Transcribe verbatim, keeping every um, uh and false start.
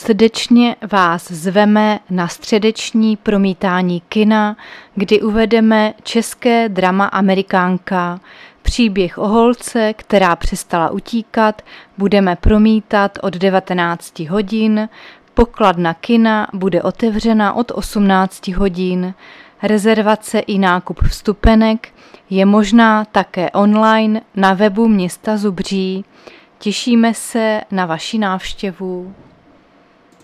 Srdečně vás zveme na středeční promítání kina, kdy uvedeme české drama Amerikánka. Příběh o holce, která přestala utíkat, budeme promítat od devatenáct hodin. Pokladna kina bude otevřena od osmnáct hodin. Rezervace i nákup vstupenek je možná také online na webu města Zubří. Těšíme se na vaši návštěvu.